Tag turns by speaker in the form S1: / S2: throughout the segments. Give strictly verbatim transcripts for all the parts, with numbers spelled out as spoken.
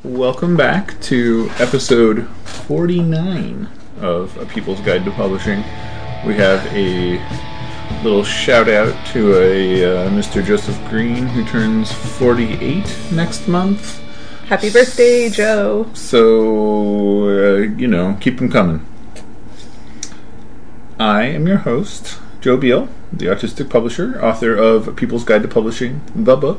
S1: Welcome back to episode forty-nine of A People's Guide to Publishing. We have a little shout out to a uh, Mister Joseph Green who turns forty-eight next month.
S2: Happy birthday, Joe.
S1: So, uh, you know, keep them coming. I am your host, Joe Beal, the autistic publisher, author of A People's Guide to Publishing, the book,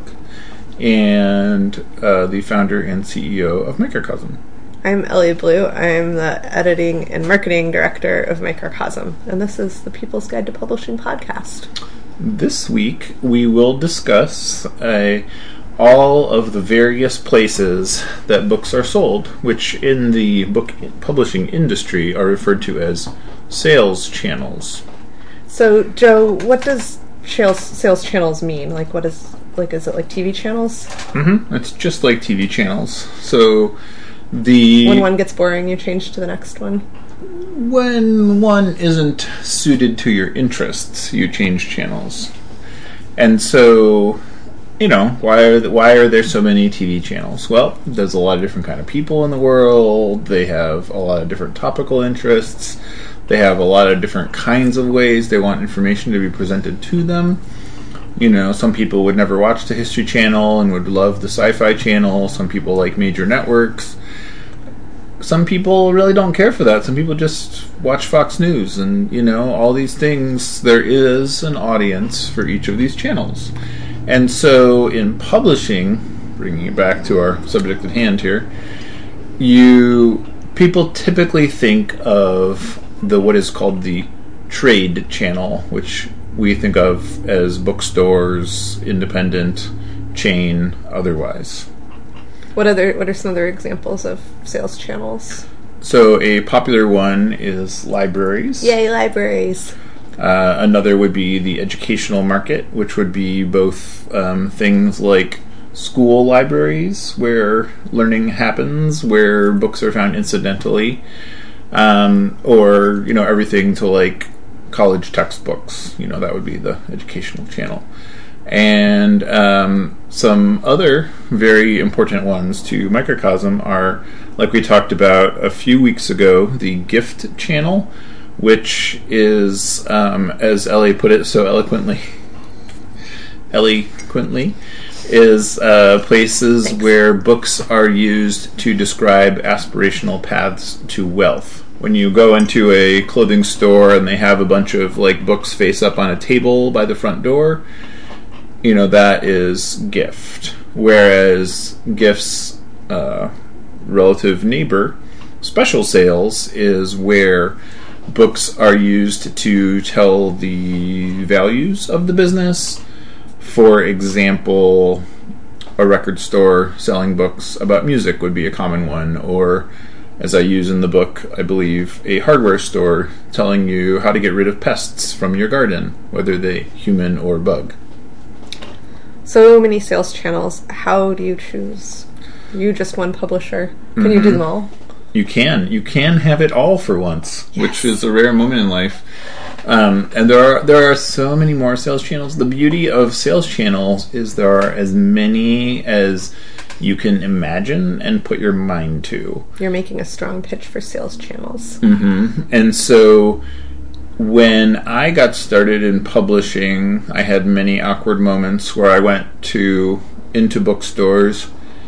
S1: and uh, the founder and C E O of Microcosm.
S2: I'm Ellie Blue. I'm the editing and marketing director of Microcosm, and this is the People's Guide to Publishing podcast.
S1: This week, we will discuss uh, all of the various places that books are sold, which in the book publishing industry are referred to as sales channels.
S2: So, Joe, what does sales sales channels mean? Like, what is like? Is it like T V channels?
S1: Mm-hmm. It's just like T V channels. So, the
S2: when one gets boring, you change to the next one.
S1: When one isn't suited to your interests, you change channels. And so, you know, why are the, why are there so many T V channels? Well, there's a lot of different kind of people in the world. They have a lot of different topical interests. They have a lot of different kinds of ways they want information to be presented to them. You know, some people would never watch the History Channel and would love the Sci-Fi Channel. Some people like major networks. Some people really don't care for that. Some people just watch Fox News. And, you know, all these things, there is an audience for each of these channels. And so in publishing, bringing it back to our subject at hand here, you people typically think of the what is called the trade channel, which we think of as bookstores, independent, chain, otherwise.
S2: What other? What are some other examples of sales channels?
S1: So a popular one is libraries.
S2: Yay, libraries.
S1: Uh, another would be the educational market, which would be both um, things like school libraries, where learning happens, where books are found incidentally, um, or, you know, everything to like college textbooks. You know, that would be the educational channel. And um, some other very important ones to Microcosm are, like we talked about a few weeks ago, the gift channel, which is, um, as Ellie put it so eloquently, eloquently, is uh, places
S2: Thanks.
S1: where books are used to describe aspirational paths to wealth. When you go into a clothing store and they have a bunch of like books face up on a table by the front door, you know, that is gift. Whereas gift's uh, relative neighbor, special sales, is where books are used to tell the values of the business. For example, a record store selling books about music would be a common one, or, as I use in the book, I believe, a hardware store telling you how to get rid of pests from your garden, whether they human or bug.
S2: So many sales channels. How do you choose? You just one publisher. Can mm-hmm. you do them all?
S1: You can. You can have it all for once, yes. Which is a rare moment in life. Um, and there are there are so many more sales channels. The beauty of sales channels is there are as many as you can imagine and put your mind to.
S2: You're making a strong pitch for sales channels.
S1: Mm-hmm. And so when I got started in publishing, I had many awkward moments where I went to into bookstores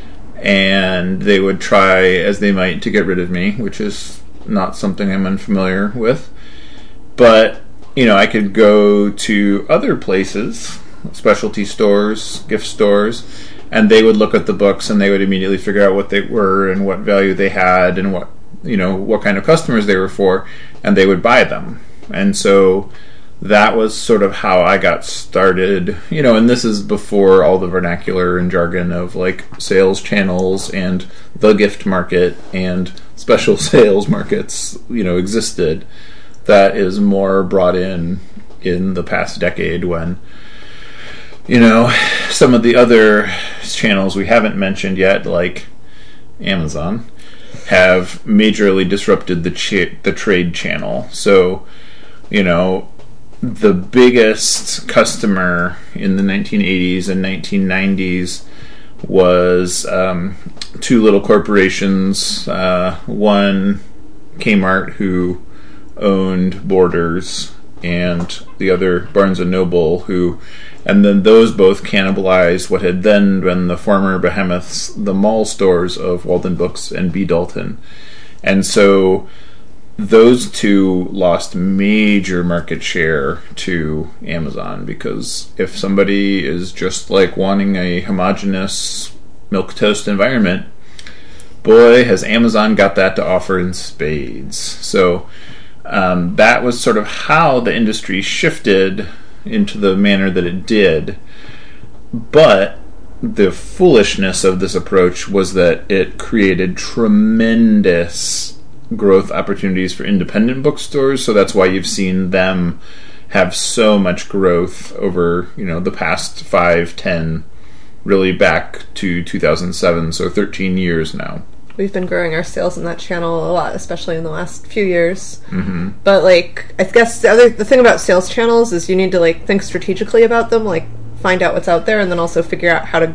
S1: and they would try as they might to get rid of me, which is not something I'm unfamiliar with. But, you know, I could go to other places, specialty stores, gift stores, and they would look at the books and they would immediately figure out what they were and what value they had and what, you know, what kind of customers they were for, and they would buy them. And so that was sort of how I got started, you know, and this is before all the vernacular and jargon of like sales channels and the gift market and special sales markets, you know, existed. That is more brought in in the past decade when, you know, some of the other channels we haven't mentioned yet, like Amazon, have majorly disrupted the cha- the trade channel. So, you know, the biggest customer in the nineteen eighties and nineteen nineties was um, two little corporations. Uh, one, Kmart, who owned Borders, and the other, Barnes and Noble, who, and then those both cannibalized what had then been the former behemoths, the mall stores of Walden Books and B. Dalton. And so those two lost major market share to Amazon, because if somebody is just like wanting a homogeneous milquetoast environment, boy, has Amazon got that to offer in spades. So um, that was sort of how the industry shifted into the manner that it did. But the foolishness of this approach was that it created tremendous growth opportunities for independent bookstores. So that's why you've seen them have so much growth over, you know, the past five, ten, really back to two thousand seven, so thirteen years now.
S2: We've been growing our sales in that channel a lot, especially in the last few years.
S1: Mm-hmm.
S2: But, like, I guess the other the thing about sales channels is you need to, like, think strategically about them, like, find out what's out there, and then also figure out how to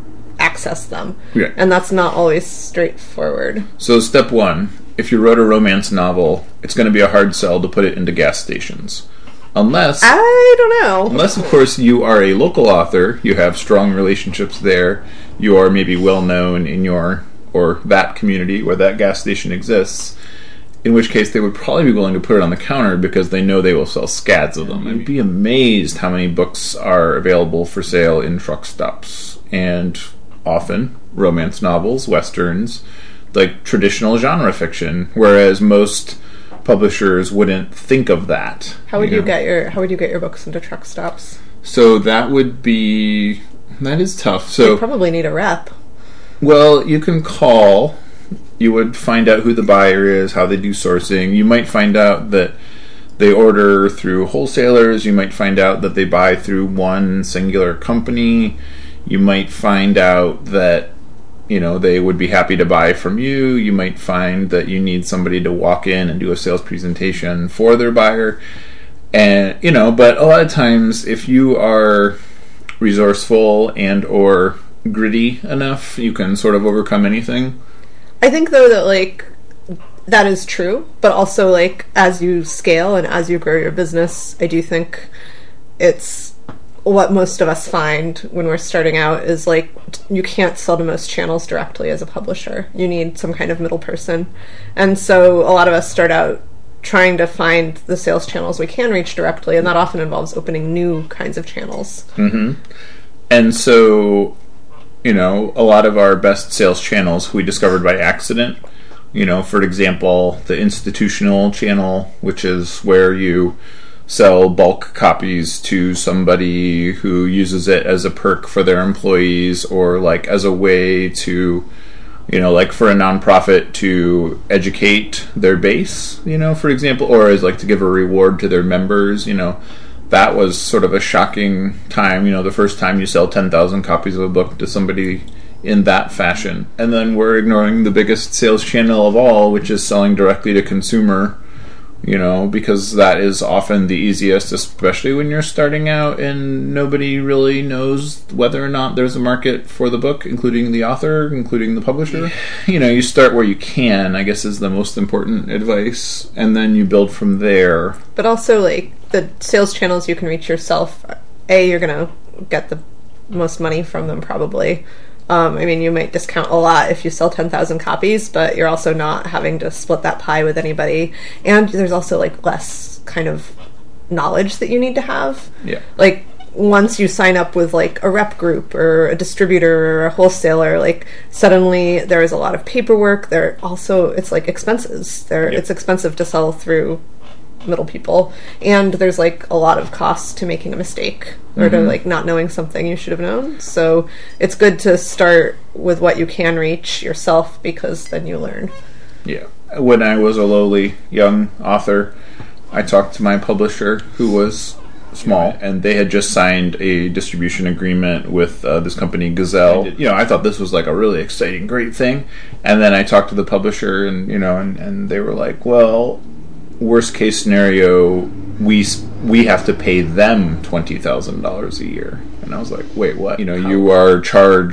S2: access them.
S1: Yeah.
S2: And that's not always straightforward.
S1: So step one, if you wrote a romance novel, it's going to be a hard sell to put it into gas stations. Unless...
S2: I don't know.
S1: Unless, of course, you are a local author, you have strong relationships there, you are maybe well-known in your... or that community where that gas station exists, in which case they would probably be willing to put it on the counter because they know they will sell scads of them. You'd be amazed how many books are available for sale in truck stops, and often romance novels, westerns, like traditional genre fiction, whereas most publishers wouldn't think of that.
S2: How would you,
S1: you know?
S2: get your How would you get your books into truck stops?
S1: So that would be that is tough. So
S2: you probably need a rep.
S1: Well, you can call. You would find out who the buyer is, how they do sourcing. You might find out that they order through wholesalers. You might find out that they buy through one singular company. You might find out that, you know, they would be happy to buy from you. You might find that you need somebody to walk in and do a sales presentation for their buyer. And, you know, but a lot of times if you are resourceful and or gritty enough, you can sort of overcome anything.
S2: I think, though, that, like, that is true, but also, like, as you scale and as you grow your business, I do think it's what most of us find when we're starting out is, like, you can't sell to most channels directly as a publisher. You need some kind of middle person. And so a lot of us start out trying to find the sales channels we can reach directly, and that often involves opening new kinds of channels.
S1: Mm-hmm. And so, you know, a lot of our best sales channels we discovered by accident. You know, for example, the institutional channel, which is where you sell bulk copies to somebody who uses it as a perk for their employees, or like as a way to, you know, like for a nonprofit to educate their base, you know, for example, or as like to give a reward to their members, you know. That was sort of a shocking time, you know, the first time you sell ten thousand copies of a book to somebody in that fashion. And then we're ignoring the biggest sales channel of all, which is selling directly to consumer, you know, because that is often the easiest, especially when you're starting out and nobody really knows whether or not there's a market for the book, including the author, including the publisher. You know, you start where you can, I guess, is the most important advice, and then you build from there.
S2: But also, like, the sales channels you can reach yourself, A, you're going to get the most money from them, probably. Um, I mean, you might discount a lot if you sell ten thousand copies, but you're also not having to split that pie with anybody. And there's also, like, less kind of knowledge that you need to have.
S1: Yeah.
S2: Like, once you sign up with, like, a rep group or a distributor or a wholesaler, like, suddenly there is a lot of paperwork. There also, it's, like, expenses. There,
S1: Yep.
S2: It's expensive to sell through middle people, and there's, like, a lot of costs to making a mistake or
S1: Mm-hmm.
S2: to, like, not knowing something you should have known. So it's good to start with what you can reach yourself, because then you learn.
S1: Yeah. When I was a lowly young author, I talked to my publisher, who was small, and they had just signed a distribution agreement with uh, this company, Gazelle. You know, I thought this was like a really exciting, great thing. And then I talked to the publisher, and, you know, and, and they were like, well, worst case scenario, we we have to pay them twenty thousand dollars a year. And I was like, wait, what? You know, you are charged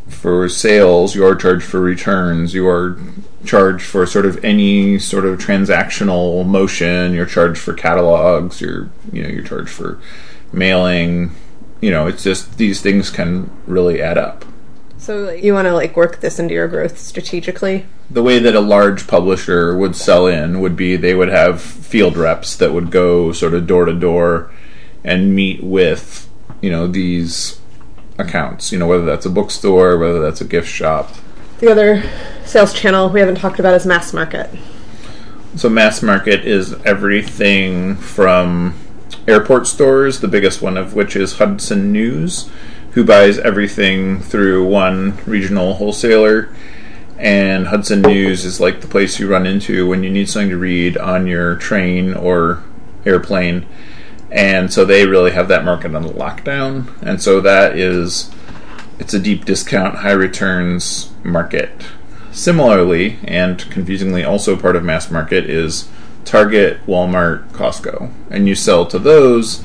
S1: for sales, you are charged for returns, you are charged for sort of any sort of transactional motion, you're charged for catalogs, you're you know, you're charged for mailing. You know, it's just these things can really add up.
S2: So like, you want to like work this into your growth strategically?
S1: The way that a large publisher would sell in would be they would have field reps that would go sort of door to door and meet with, you know, these accounts, you know, whether that's a bookstore, whether that's a gift shop.
S2: The other sales channel we haven't talked about is mass market.
S1: So mass market is everything from airport stores, the biggest one of which is Hudson News, who buys everything through one regional wholesaler. And Hudson News is like the place you run into when you need something to read on your train or airplane. And so they really have that market on lockdown. And so that is, it's a deep discount, high returns market. Similarly, and confusingly also part of mass market, is Target, Walmart, Costco. And you sell to those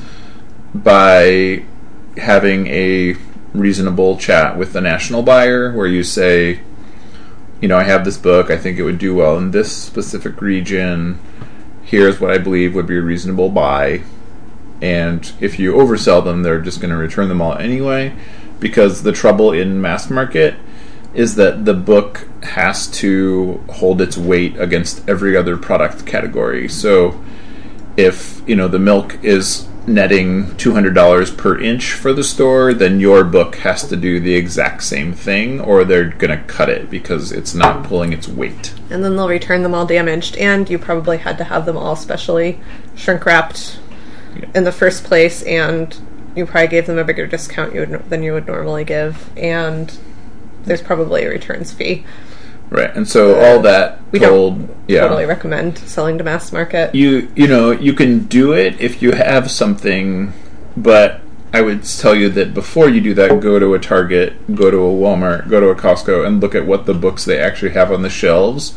S1: by having a reasonable chat with the national buyer where you say, you know, I have this book, I think it would do well in this specific region. Here's what I believe would be a reasonable buy. And if you oversell them, they're just going to return them all anyway, because the trouble in mass market is that the book has to hold its weight against every other product category. So if, you know, the milk is netting two hundred dollars per inch for the store, then your book has to do the exact same thing, or they're going to cut it because it's not pulling its weight.
S2: And then they'll return them all damaged, and you probably had to have them all specially shrink wrapped yeah. in the first place, and you probably gave them a bigger discount you would, than you would normally give, and there's probably a returns fee.
S1: Right, and so uh, all that
S2: we
S1: told,
S2: don't
S1: yeah,
S2: totally recommend selling to mass market.
S1: You you know you can do it if you have something, but I would tell you that before you do that, go to a Target, go to a Walmart, go to a Costco, and look at what the books they actually have on the shelves.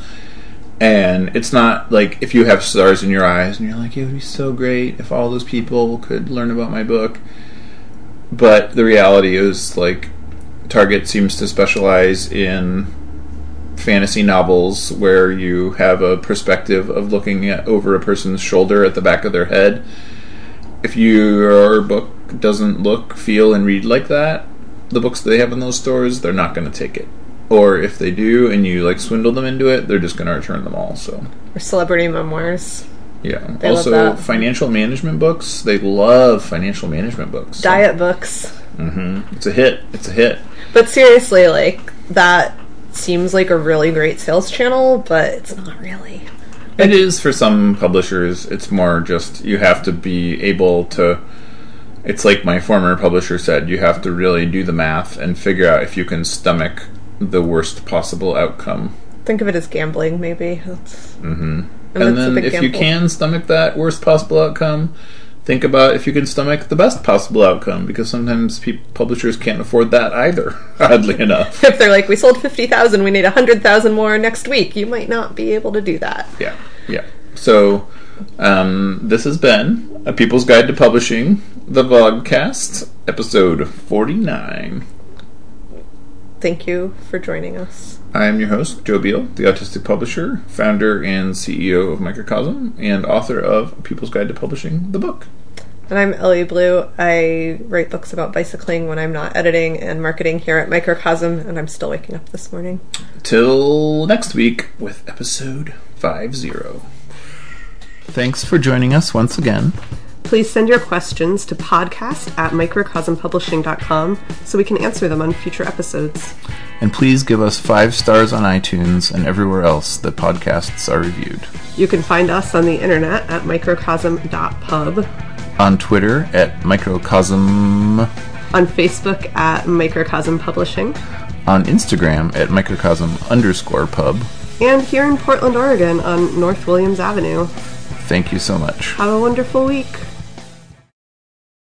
S1: And it's not like if you have stars in your eyes and you're like, it would be so great if all those people could learn about my book. But the reality is, like, Target seems to specialize in fantasy novels where you have a perspective of looking at over a person's shoulder at the back of their head. If your book doesn't look, feel, and read like that, the books they have in those stores, they're not going to take it. Or if they do and you like swindle them into it, they're just going to return them all. So,
S2: or celebrity memoirs.
S1: Yeah.
S2: They
S1: also, financial management books. They love financial management books. So.
S2: Diet books.
S1: Mm-hmm. It's a hit. It's a hit.
S2: But seriously, like, that seems like a really great sales channel, but it's not really.
S1: It is for some publishers. It's more just you have to be able to. It's like my former publisher said, you have to really do the math and figure out if you can stomach the worst possible outcome.
S2: Think of it as gambling, maybe. That's,
S1: mm-hmm. And, and then if gamble. you can stomach that worst possible outcome, think about if you can stomach the best possible outcome, because sometimes pe- publishers can't afford that either, oddly enough.
S2: If they're like, we sold fifty thousand, we need one hundred thousand more next week, you might not be able to do that.
S1: Yeah, yeah. So, um, this has been A People's Guide to Publishing, the Vlogcast, episode forty-nine.
S2: Thank you for joining us.
S1: I am your host, Joe Beal, the autistic publisher, founder and C E O of Microcosm, and author of A People's Guide to Publishing, the book.
S2: And I'm Ellie Blue. I write books about bicycling when I'm not editing and marketing here at Microcosm, and I'm still waking up this morning.
S1: Till next week with episode fifty. Thanks for joining us once again.
S2: Please send your questions to podcast at microcosm publishing dot com so we can answer them on future episodes.
S1: And please give us five stars on iTunes and everywhere else that podcasts are reviewed.
S2: You can find us on the internet at microcosm dot pub.
S1: On Twitter at microcosm.
S2: On Facebook at Microcosm Publishing.
S1: On Instagram at microcosm underscore pub.
S2: And here in Portland, Oregon on North Williams Avenue.
S1: Thank you so much.
S2: Have a wonderful week.